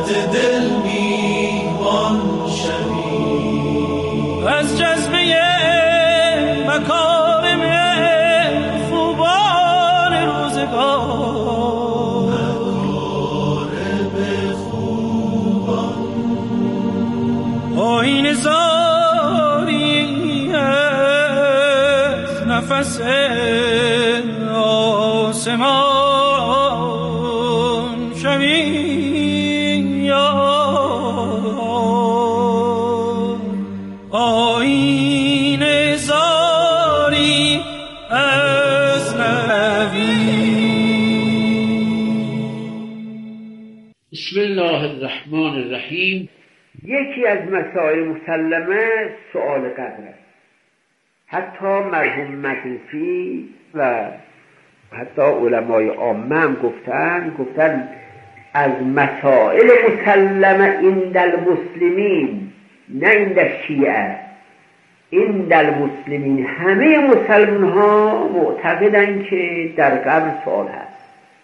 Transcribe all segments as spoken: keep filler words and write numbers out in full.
صورت دل میوان شوی از جذبه مکارم خوبان روزگار مکارم خوبان آیین زاری از نفس آسمان شوی آیین زاری از نبی. بسم الله الرحمن الرحیم. یکی از مسائل مسلمه سؤال قبر است. حتی مرحوم مجلسی و حتی علمای عامه هم گفتن گفتن از مسائل مسلمه عند المسلمین، نه عند شیعه، عند المسلمین، همه مسلمان ها معتقدن که در قبر سؤال هست.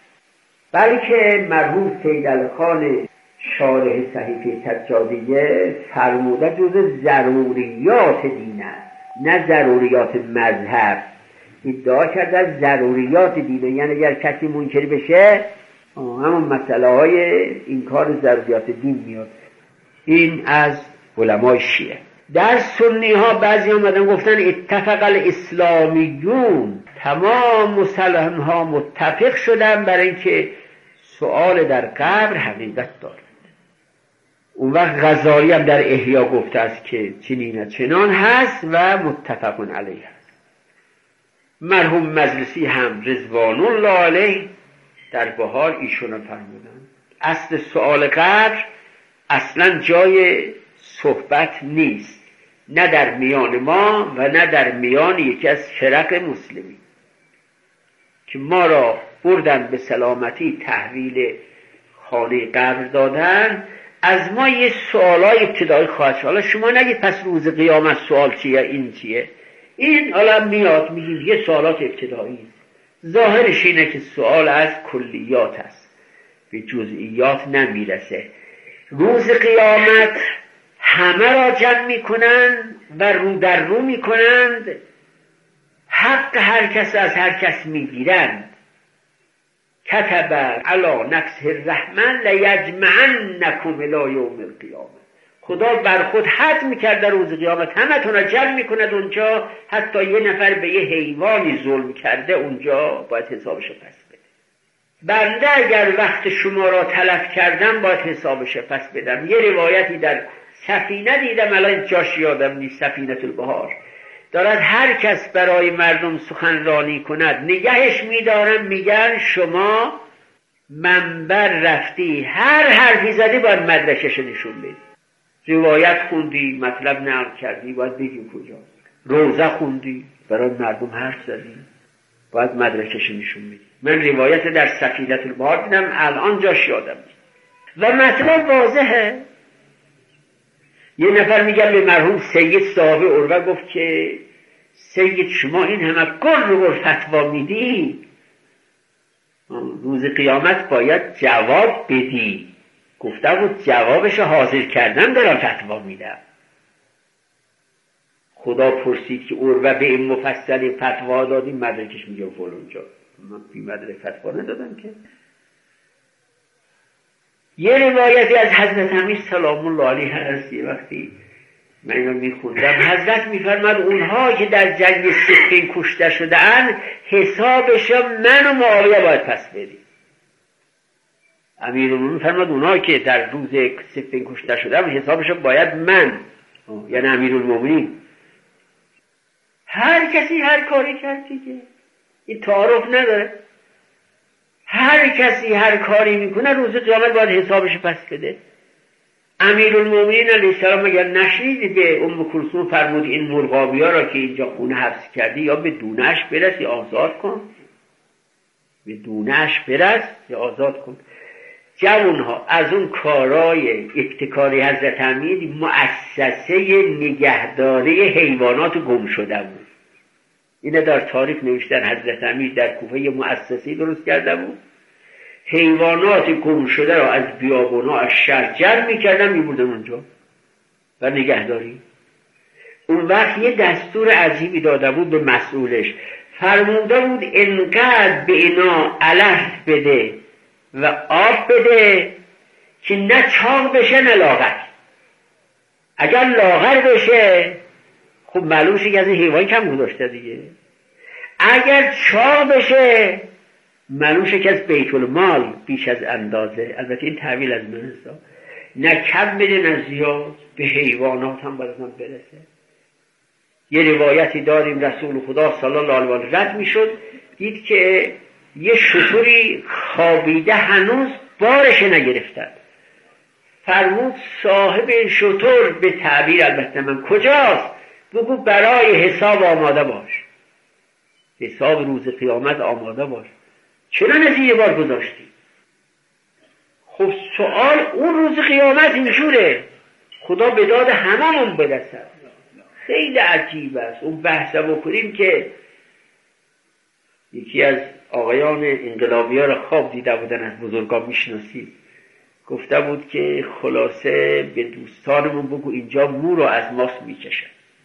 بلکه مرحوم سید علیخان شارح صحیفه سجادیه فرموده جز ضروریات دین است، نه ضروریات مذهب. ادعا کرده از ضروریات دینه، یعنی اگر کسی منکر بشه همون مسئله های این کار ضروریات دین میاد. این از علمای شیعه. در سنی ها بعضی آمدن گفتن اتفق الاسلامیون، تمام مسلمان ها متفق شدن برای اینکه سؤال در قبر حقیقت دارد. اون وقت غزالی هم در احیا گفته است که چنین چنان هست و متفقون علیه هست. مرحوم مجلسی هم رضوان الله علیه در بهار ایشون فرمودن اصل سؤال قبر اصلا جای صحبت نیست، نه در میان ما و نه در میان یکی از فرق مسلمین که ما را بردن به سلامتی تحویل خانه قبر دادن. از ما یه سوالای ابتدایی خواهد شد. حالا شما نگید پس روز قیامت سوال چیه، این چیه، این حالا میاد میگید یه سوالات ابتدایی. ظاهرش اینه که سوال از کلیات است، به جزئیات نمیرسه. روز قیامت همه را جمع میکنن و رو در رو میکنند، حق هر کس از هر کس میگیرند. کتب علی نفسه الرحمن لیجمعنکم الی یوم القیامه. خدا بر خود حد میکرد در روز قیامت همه تون را جمع میکند اونجا، حتی یه نفر به یه حیوانی ظلم کرده اونجا باید حسابش پس بده. بنده اگر وقت شما را تلف کردم باید حسابش پس بدم. یه روایتی در سفینه دیدم، الان جاش یادم نیست، سفینه البحار، دارد هر کس برای مردم سخنرانی کند نگهش میدارن، میگن شما منبر رفتی هر حرفی زدی باید مدرکش نشون بدی. روایت خوندی مطلب نقل کردی باید بگیم کجاست. روزه خوندی برای مردم حرف زدی باید مدرکش نشون بدی. من روایت در سفینه البحار دیدم، الان جاش یادم نیست و مطلب واضحه. یه نفر میگن به مرحوم سید صاحب عروه گفت که سید شما این همه گل رو فتوا میدی، روز قیامت باید جواب بدی. گفته بود جوابش حاضر کردم دارم فتوا میدم. خدا پرسید که عروه به این مفصل فتوا دادی؟ مدرکش میگه فلان جا. من بی مدرک فتوا ندادم که. یه روایتی از حضرت امیر سلام الله علیه هست، یه وقتی من اینو میخوندم حضرت میفرماد اونها که در جنگ صفین کشته شدن حسابش من و معاویه باید پس بدیم. امیرالمومنین فرماد اونها که در روز صفین کشته شدن حسابش باید من، یعنی امیرالمومنین. هر کسی هر کاری کرد دیگه، این تعارف نداره. هر کسی هر کاری میکنه روز قیامت باید حسابش پس بده. امیرالمومنین علیه السلام اگر نشنید به ام کلثوم فرمود این مرغابی ها را که اینجا خونه حبس کردی یا به دونهش برس یا آزاد کن، به دونهش برس یا آزاد کن. جوانها از اون کارای ابتکاری حضرت امیر مؤسسه نگهداری حیوانات گم شده بود. اینه در تاریخ نوشتن حضرت امیر در کوفه مؤسسه‌ای درست کرده بود، حیوانات گم شده را از بیابونا از شهر جمع میکردن میبردن اونجا و نگهداری. اون وقت یه دستور عجیبی داده بود به مسئولش، فرموده بود انقدر به اینا علف بده و آب بده که نه چاق بشه نه لاغر. اگر لاغر بشه خب معلومه که از این حیوان کم گذاشته دیگه، اگر چاق بشه معلومه که از بیت المال بیش از اندازه. البته این تعبیر از من است، نه کم بده نه زیاد، به حیوانات هم باید من برسه. یه روایتی داریم رسول خدا صلی الله علیه و آله رد میشد، دید که یه شتری خوابیده هنوز بارش نگرفتن. فرمود صاحب این شتر، به تعبیر البته من، کجاست؟ بگو برای حساب آماده باش، حساب روز قیامت آماده باش. چرا نزیه بار گذاشتی؟ خب سوال اون روز قیامت اینجوره، خدا به داد هممون برسد. خیلی عجیب است. اون بحث بکنیم که یکی از آقایان انقلابی ها را خواب دیده بودن، از بزرگان میشناسید، گفته بود که خلاصه به دوستانمون بگو اینجا مو رو از ماست میکشن.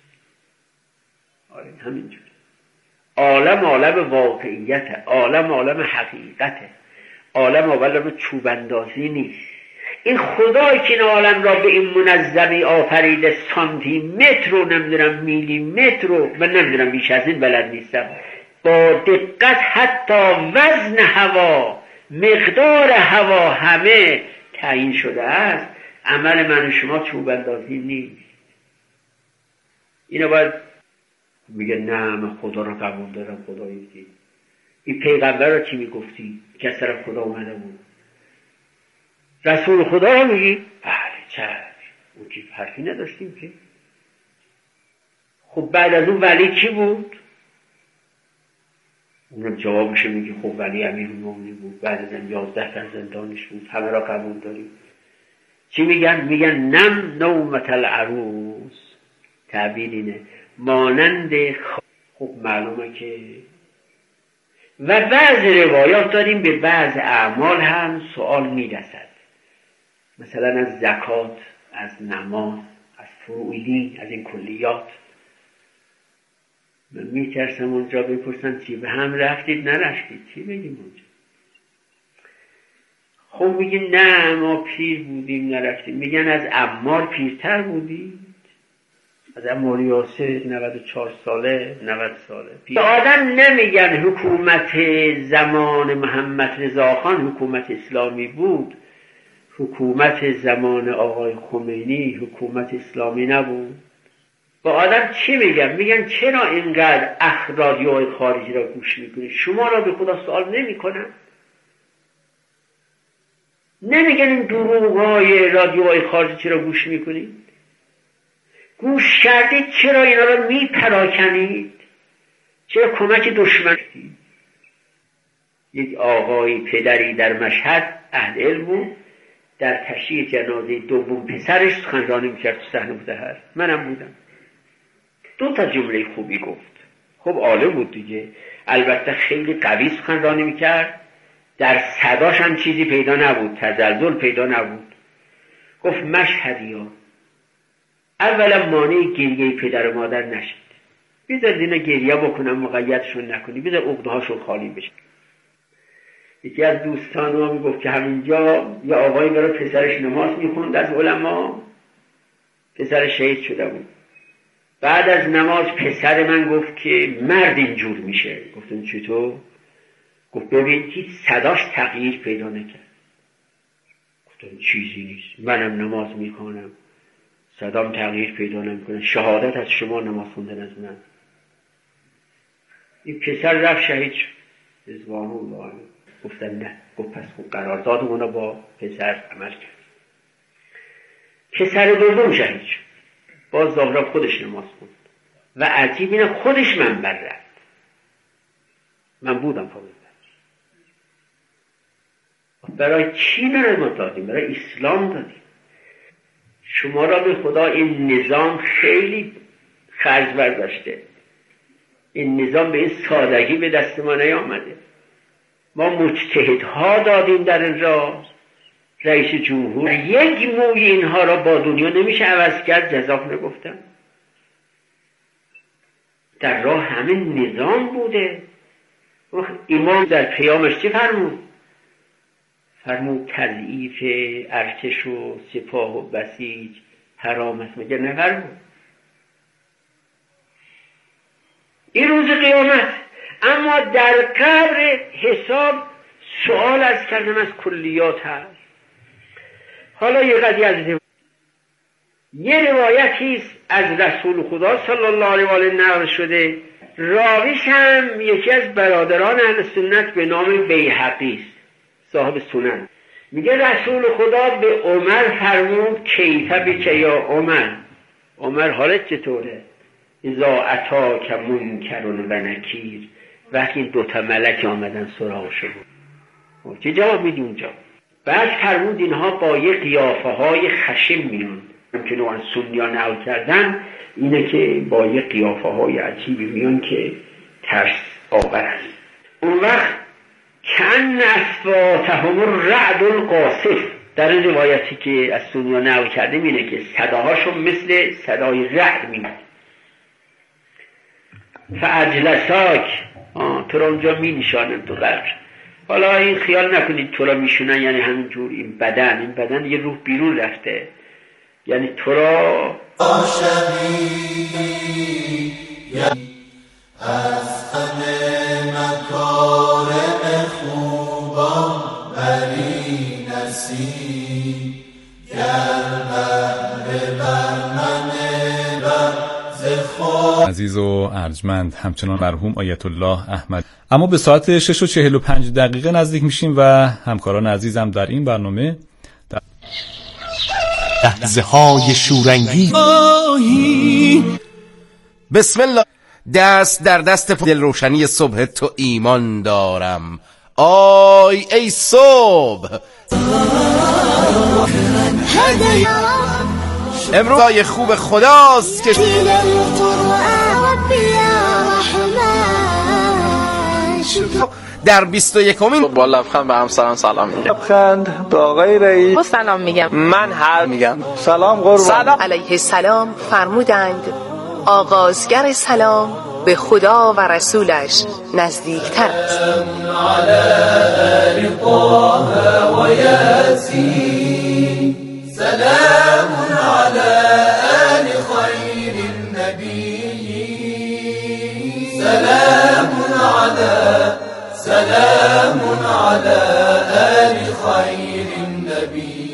آره همینجور. عالم عالم واقعیته، عالم عالم حقیقته، عالم عالم چوبندازی نیست. این خدایی که این عالم را به این منظمی آفریده، سانتی متر رو نمیدونم میلی متر رو من نمیدونم بیش از این بلد نیستم، با دقت حتی وزن هوا، مقدار هوا همه تعیین شده است. عمل من و شما چوبندازی نیست. اینو باید میگه نه من خدا را قبول دارم، خدایی که این پیغمبر را چی میگفتی که از طرف خدا اومده بود؟ رسول خدا را میگی؟ بله چشم، اون که حرفی نداشتیم که. خب بعد از اون ولی کی بود؟ اونم جوابش میگه خب ولی امیرالمومنین بود، بعد از اون یازده فرزندانش بود، همه را قبول داریم. چی میگن؟ میگن نم نومت العروس، تعبیر اینه مانند خ... خب معلومه که. و بعض روایات داریم به بعض اعمال هم سوال میرسد، مثلا از زکات، از نماز، از فروعی، از این کلیات. من میترسم اونجا بپرسن چی به هم رفتید نرفتید، چی بگیم اونجا؟ خب میگن نه ما پیر بودیم نرفتیم. میگن از عمار پیرتر بودید؟ از عمار یاسر نود و چهار ساله نود ساله پیر. آدم نمیگن حکومت زمان محمد رضا خان حکومت اسلامی بود، حکومت زمان آقای خمینی حکومت اسلامی نبود. با آدم چی میگن؟ میگن چرا اینقدر اخ رادیوهای خارجی را گوش میکنی؟ شما را به خدا سوال نمیکنن؟ نمیگن این دروغ‌های رادیوهای خارجی چرا گوش میکنید؟ گوش کردید چرا اینا را میپراکنید؟ چرا کمک دشمن؟ یک آقای پدری در مشهد اهل علم بود، در تشییع جنازه دوم پسرش سخنرانی میکرد تو صحنه مطهر، منم بودم. دو تا جمله خوبی گفت. خب عالم بود دیگه، البته خیلی قوی سخنرانی میکرد، در صداش هم چیزی پیدا نبود، تزلزل پیدا نبود. گفت مشهدی‌ها اولا مانع گریه پدر و مادر نشید، بذار اینا گریه بکنن مقیدشون نکنی، بذار عقده‌هاشون خالی بشه. یکی از دوستان ما میگفت که همینجا یه آقایی برای پسرش نماز میخوند از علما، پسرش شهید شده بود. بعد از نماز پسر من گفت که مرد اینجور میشه. گفتم چطور؟ گفت ببین هیچ صداش تغییر پیدا نکرد. گفتم چیزی نیست، منم نماز میخوانم صدام تغییر پیدا نمیکنه، شهادت از شما نماز خوندن از من. این پسر رفت شهید شد رضوان الله. گفتن نه. گفت پس خوب قرارداد اونا با پسر عمل کرد. پسر دوم شهید شد، باز ظاهرا خودش نماز خوند و عجیب اینه خودش منبر رفت. من بودم پا منبر. برای کی نماز دادیم؟ برای اسلام دادیم. شما را به خدا این نظام خیلی خرج برداشته، این نظام به این سادگی به دست ما نیامده. ما مجتهدها دادیم در این راه. رئیس جمهور یک موی اینها را با دنیا نمیشه عوض کرد، جزاک نگفتم. در راه همه نظام بوده. امام در پیامش چی فرمود؟ فرمود تضعیف ارتش و سپاه و بسیج حرام است، مگر نفرمود؟ این روز قیامت. اما در قبر حساب سوال از کردم از کلیات هست. حالا یه قضیه از روایت. یه روایتی از رسول خدا صلی الله علیه و آله نقل شده، راویش هم یکی از برادران اهل سنت به نام بیهقی است، صاحب سنن. میگه رسول خدا به عمر فرمود کیف بک یا عمر، عمر حالت چطوره؟ اذا اتاک منکر و نکیر، وقتی این دوتا ملک آمدن سراغش بود چه جواب میدی اونجا؟ بعد فرمود اینها با یه قیافه های خشن میان، ممکنه اون سنیا نقل کردن اینه که با یه قیافه های عجیبی میان که ترس آور است. اون وقت کأن اصواتهم الرعد القاصف، در این روایتی که از سنیا نقل کرده اینه که صداهاشون مثل صدای رعد میاد. فاجلساک، تو را اونجا می نشانم تو قبر. حالا این خیال نکنید تو را میشونن یعنی همینجور این بدن، این بدن یه روح بیرون رفته، یعنی تو را از همه مکارم خوبان بری نصیب گر بهر بر من بر خود. عزیز و ارجمند همچنان مرحوم آیت الله احمد. اما به ساعت شش و چهل و پنج دقیقه نزدیک میشیم و همکاران عزیزم در این برنامه در لحظه های شورانگیز. بسم الله. دست در دست دل روشنی صبح تو ایمان دارم، آی ای صبح. امروز خوب خداست که در بیست و یکمین با لبخند به همسرم سلام میگم. لبخند با آقای رئیس سلام میگم. من هر میگم سلام قربان. سلام علیه السلام فرمودند آغازگر سلام به خدا و رسولش نزدیکتر است. سلام علی آل خیر النبی، سلام علی سلام علی آل خیر النبی.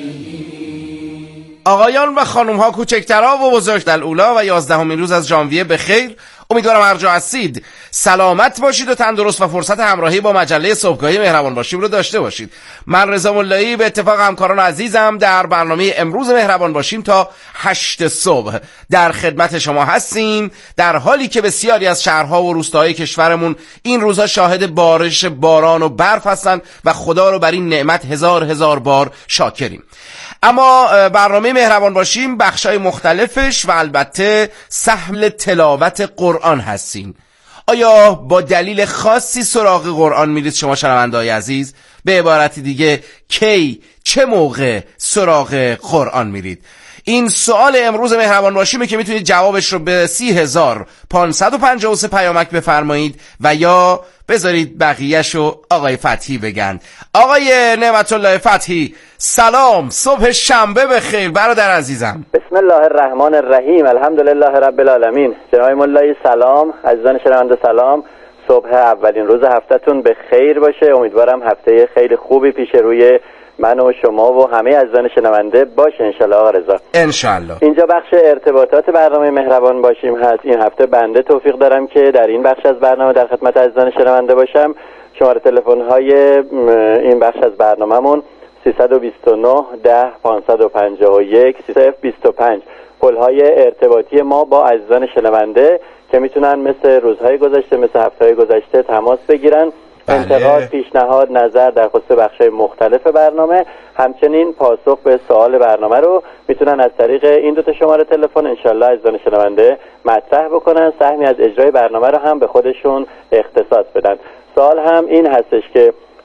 آقایان و خانم ها، کوچکترها و بزرگدلاولا و یازدهمین روز از ژانویه به خیر. امیدوارم هر جا هستید سلامت باشید و تندرست و فرصت همراهی با مجله صبحگاهی مهربان باشیم رو داشته باشید. من رضا ملایی به اتفاق همکاران عزیزم در برنامه امروز مهربان باشیم تا هشت صبح در خدمت شما هستیم، در حالی که بسیاری از شهرها و روستاهای کشورمون این روزها شاهد بارش باران و برف هستند و خدا رو بر این نعمت هزار هزار بار شاکریم. اما برنامه مهربان باشیم بخشای مختلفش و البته سهم تلاوت قرآن هستین. آیا با دلیل خاصی سراغ قرآن میرید شما شنونده‌های عزیز؟ به عبارت دیگه کی چه موقع سراغ قرآن میرید؟ این سوال امروز مهربان باشیمه که میتونید جوابش رو به سی هزار پانصد و پنجاه و سه پیامک بفرمایید و یا بذارید بقیه‌شو آقای فتحی بگن. آقای نعمت الله فتحی سلام، صبح شنبه بخیر برادر عزیزم. بسم الله الرحمن الرحیم، الحمدلله رب العالمین. جناب مولایی سلام، عزیزان شنونده سلام. صبح اولین روز هفته‌تون به خیر باشه. امیدوارم هفته خیلی خوبی پیش روی من و شما و همه عزیزان شنونده باشه انشالله. آقا رضا انشالله. اینجا بخش ارتباطات برنامه مهربان باشیم هست. این هفته بنده توفیق دارم که در این بخش از برنامه در خدمت عزیزان شنونده باشم. شماره تلفن های این بخش از برنامه‌مون سیصد و بیست و نه ده پانصد و پنجاه و یک صفر بیست و پنج پل های ارتباطی ما با عزیزان شنونده که میتونن مثل روزهای گذشته مثل هفته‌های گذشته تماس بگیرن. انتقاد، پیشنهاد، نظر در خصوص بخش‌های مختلف برنامه، همچنین پاسخ به سوال برنامه رو میتونن از طریق این دو تا شماره تلفن انشالله عزیزان شنونده مطرح بکنن. سهمی از اجرای برنامه رو هم به خودشون اختصاص بدن. سوال هم این هستش که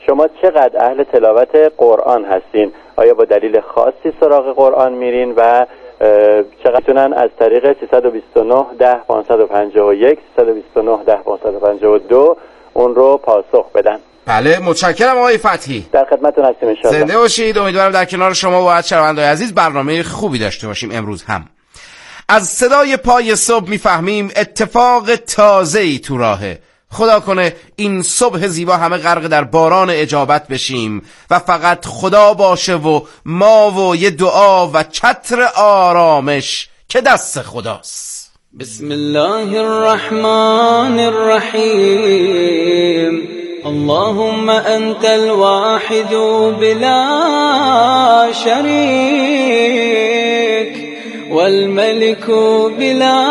شما چقدر اهل تلاوت قرآن هستین؟ آیا با دلیل خاصی سراغ قرآن میرین و چقدر تونن از طریق سیصد و بیست و نه ده پانصد و پنجاه و یک سیصد و بیست و نه ده پانصد و پنجاه و دو اون رو پاسخ بدن؟ بله متشکرم آقای فتحی، در خدمتتون هستیم ان شاءالله. زنده باشید. امیدوارم در کنار شما و از شنوندگان عزیز برنامه خوبی داشته باشیم. امروز هم از صدای پای صبح میفهمیم اتفاق تازه‌ای تو راهه. خدا کنه این صبح زیبا همه غرق در باران اجابت بشیم و فقط خدا باشه و ما و یه دعا و چتر آرامش که دست خداست. بسم الله الرحمن الرحیم. اللهم انت الواحد بلا شريك والملك بلا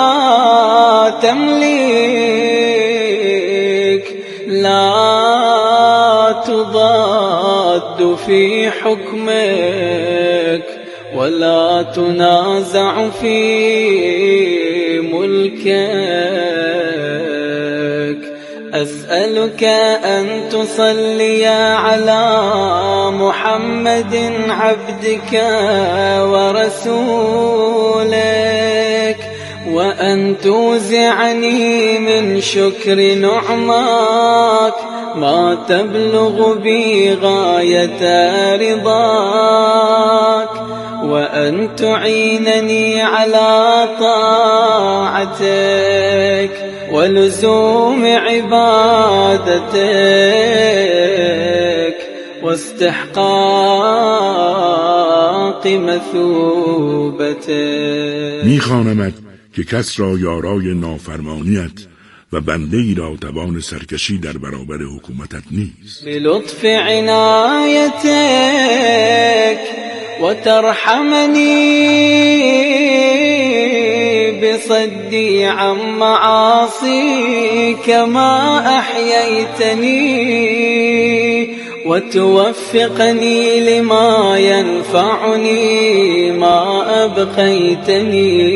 تمليك لا تضاد في حكمك ولا تنازع في ملكك. أسألك أن تصلي على محمد عبدك ورسولك وأن توزعني من شكر نعماك ما تبلغ بي غاية رضاك وأن تعينني على طاعتك ولزوم عبادتك واستحقاق مثوبتك. میخوانمت که کس را یارای نافرمانیت و بنده ای را توان سرکشی در برابر حکومتت نیست. بلطف عنایتك وترحمني بصدي عن معاصيك ما أحييتني وتوفقني لما ينفعني ما أبقيتني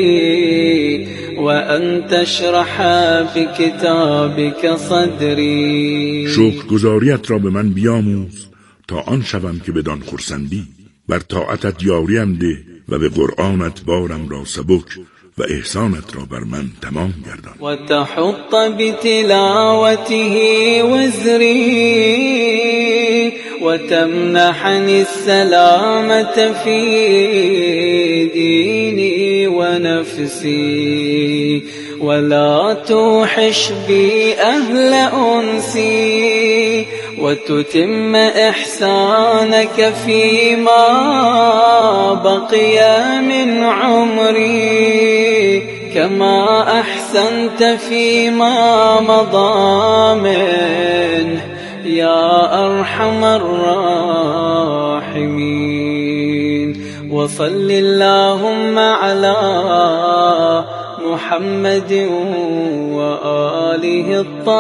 وأن تشرح بكتابك صدري. شکرگزاریت را به من بیاموز تا آن شوم که بدان خرسندی. بر طاعتت یاریم ده و به قرآنت بارم را سبک و احسانت را بر من تمام گردان. و تحط بتلاوته وزری و تمنحني السلامة في ديني ونفسي ولا توحش بي أهل أنسي وتتم إحسانك فيما بقي من عمري كما أحسنت فيما مضى منه يا أرحم الراحمين. وصل اللهم على محمد وآله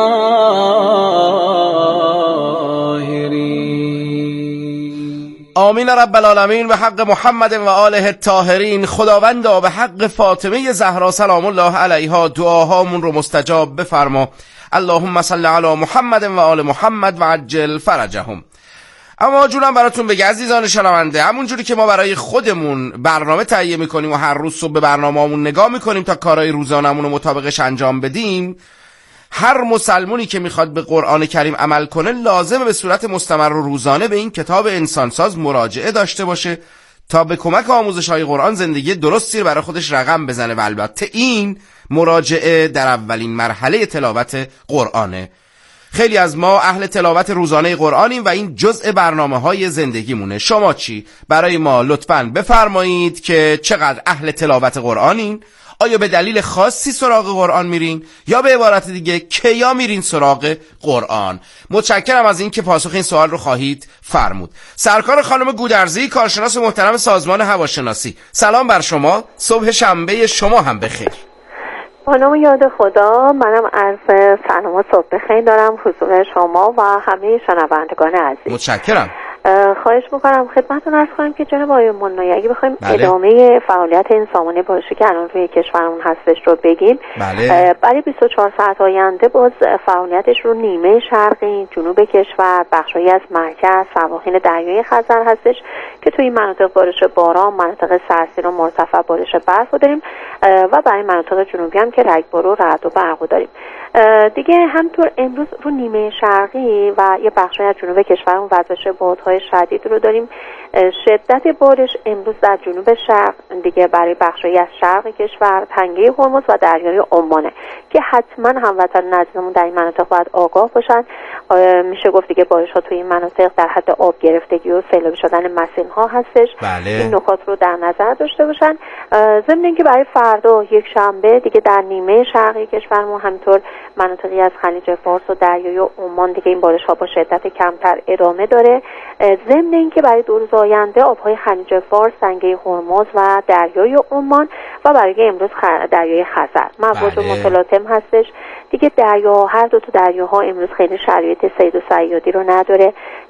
الطاهرين. آمین رب العالمین. به حق محمد و آله الطاهرین. خداوندا به حق فاطمه زهرا سلام الله علیها دعاهامون رو مستجاب بفرما. اللهم صل علی محمد و آل محمد و عجل فرجهم. اما جونم براتون بگه عزیزان شنونده، همون جوری که ما برای خودمون برنامه تهیه میکنیم و هر روز صبح به برنامه‌مون نگاه میکنیم تا کارهای روزانمون رو مطابقش انجام بدیم، هر مسلمونی که میخواد به قرآن کریم عمل کنه لازمه به صورت مستمر و روزانه به این کتاب انسانساز مراجعه داشته باشه تا به کمک آموزش‌های قرآن زندگی درستی برای خودش رقم بزنه و البته این مراجعه در اولین مرحله تلاوت قرآنه. خیلی از ما اهل تلاوت روزانه قرآنیم و این جزء برنامه‌های زندگیمونه. شما چی؟ برای ما لطفاً بفرمایید که چقدر اهل تلاوت قرآنین؟ آیا به دلیل خاصی سراغ قرآن میرین یا به عبارت دیگه کیا میرین سراغ قرآن؟ متشکرم از این که پاسخ این سوال رو خواهید فرمود. سرکار خانم گودرزی، کارشناس محترم سازمان هواشناسی، سلام بر شما. صبح شنبه شما هم بخیر. با نام یاد خدا، منم عرض سلام و صبح بخیر دارم حضور شما و همه شنوندگان عزیز. متشکرم. خواهش میکنم خدمتتون عرض کنم که جناب آقای منایی اگه بخوایم بله. ادامه فعالیت این سامانه باشی که الان روی کشورمون هستش رو بگیم، بله. برای بیست و چهار ساعت آینده باز فعالیتش رو نیمه شرقی، جنوب کشور، بخشایی از مرکز، سواحل دریای خزر هستش که توی این مناطق بارش باران، مناطق سرسیر و مرتفع بارش برف رو داریم و برای مناطق جنوبی هم که رگبار و رعد و برق رو داریم. دیگه همطور امروز رو نیمه شرقی و یه بخشای از جنوب کشورمون وزش بادهای شدید رو داریم. شدت بارش امروز در جنوب شرق دیگه برای بخشایی از شرق کشور، تنگه هرمز و دریای عمانه که حتما هموطنان عزیزمون در این مناطق باید آگاه باشن. میشه گفت دیگه بارش ها توی این مناطق در حد آب گرفتگی و سیلابی شدن مسیل ها هستش. بله. این نکات رو در نظر داشته باشن. ضمن اینکه برای فردا یک شنبه دیگه در نیمه شرقی کشورمون همینطور مناطقی از خلیج فارس و دریای عمان دیگه این بارش ها با شدت کمتر ادامه داره. ضمن اینکه برای دو روز آینده آبهای خلیج فارس، تنگه هرمز و دریای عمان و برای امروز خ... دریای خزر مواد بله. متلاطم هستش. دیگه دریا، هر دو تا دریاها امروز خیلی شرایط صید و صیادی رو نداره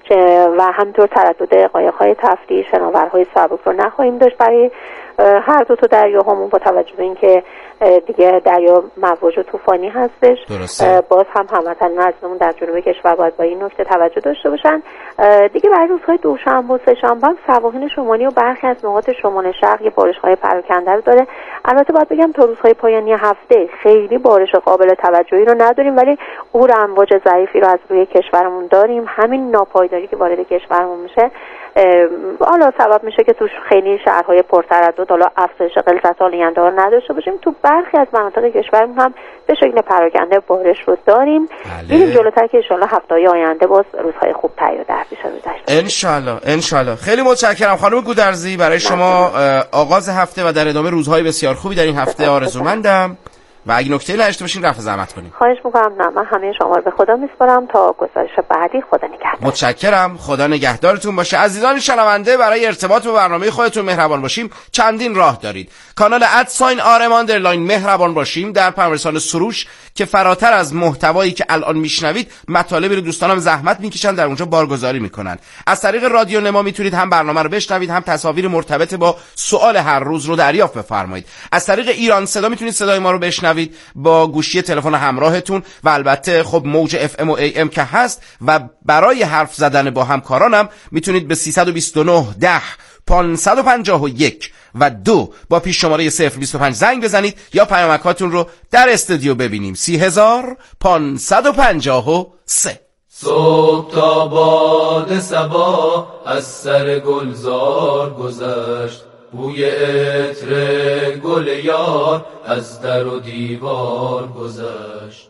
و همینطور تردد قایق‌های تفریحی، شناورهای سبک رو نخواهیم داشت برای هر دو تا دریاهامون با توجه به اینکه دیگه دریا مواج و طوفانی هستش. درسته. باز هم هموطنان عزیزمون در جنوب کشور باید با این نکته توجه داشته باشن. دیگه برای روزهای دوشنبه و سه‌شنبه هم سواحل شمالی و برخی از نقاط شمال شرق یه بارش‌های پراکنده رو داره. البته باید بگم تا روزهای پایانی هفته خیلی بارش قابل توجهی رو نداریم، ولی عبور امواج ضعیفی رو از روی کشورمون داریم. همین ناپایداری که وارد کشورمون میشه حالا سبب میشه که توش خیلی شهرهای پرتردد حالا افزایش غلظت آلاینده ها رو نداشته باشیم. تو برخی از مناطق کشورمون هم به شکل پراکنده بارش رو داریم. میریم جلوتر که انشالله هفته‌های آینده باز روزهای خوب تری و در پیش رو داشته انشالله انشالله. خیلی متشکرم خانم گودرزی برای شما آغاز هفته و در ادامه روزهای بسیار خوبی در این هفته آرزومندم و اگه نکته‌ای نداشته باشین رفع زحمت کنیم. خواهش می‌کنم. نه من همه شما رو به خدا میسپارم تا گزارش بعدی. خدا نگهدار. متشکرم. خدا نگهدارتون باشه. عزیزان شنونده برای ارتباط با برنامه خودتون مهربان باشیم چندین راه دارید. کانال ادساین آرم آندرلاین مهربان باشیم در پرورسان سروش که فراتر از محتوایی که الان میشنوید مطالبی رو دوستانم زحمت میکشن در اونجا بارگذاری میکنن. از طریق رادیو نما میتونید هم برنامه رو بشنوید هم تصاویر مرتبط با سوال هر روز رو دریافت بفرمایید. از طریق ایران صدا میتونید صدای ما رو بشنوید با گوشی تلفن همراهتون و البته خب موج اف ام و ای ام که هست و برای حرف زدن با همکارانم میتونید به سیصد و بیست و نه ده پانصد و پنجاه و یک و دو با پیش شماره صفر بیست و پنج زنگ بزنید یا پیامکاتون رو در استودیو ببینیم. سی هزار پانصد و پنجاه و سه. صبح تا باد صبا از سر گلزار گذشت، بوی عطر گل یار از در و دیوار گذشت.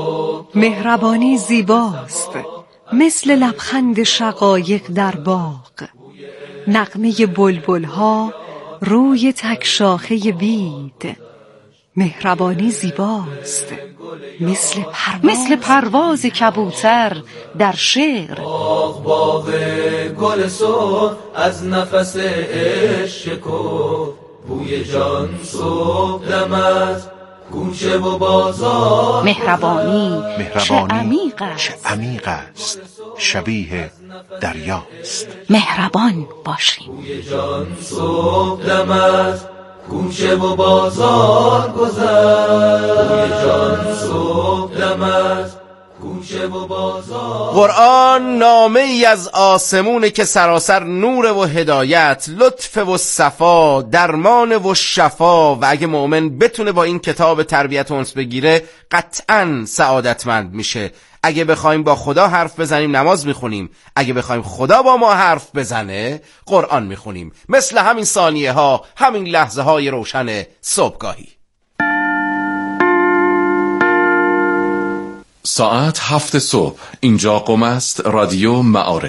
مهربانی زیباست مثل لبخند شقایق در باغ، نغمه بلبل ها روی تک شاخه بید. مهربانی زیباست مثل پرواز, مثل پرواز کبوتر در شعر. باغ باغ گل سرخ از نفس عشق کو، بوی جان صبح دمت کوچه و بازار. مهربانی, مهربانی چه عمیق است, چه عمیق است شبیه دریاست. مهربان باشیم. بوی جان صبح دمت کوچه و بازار گذشت، بوی جان صبح دمت کوچه و بازار. قرآن نامه ای از آسمونه که سراسر نور و هدایت، لطف و صفا، درمان و شفا و اگه مؤمن بتونه با این کتاب تربیت انس بگیره قطعاً سعادتمند میشه. اگه بخوایم با خدا حرف بزنیم نماز میخونیم، اگه بخوایم خدا با ما حرف بزنه قرآن میخونیم، مثل همین ثانیه ها، همین لحظه های روشن صبحگاهی. ساعت هفت صبح اینجا قم است، رادیو معارف.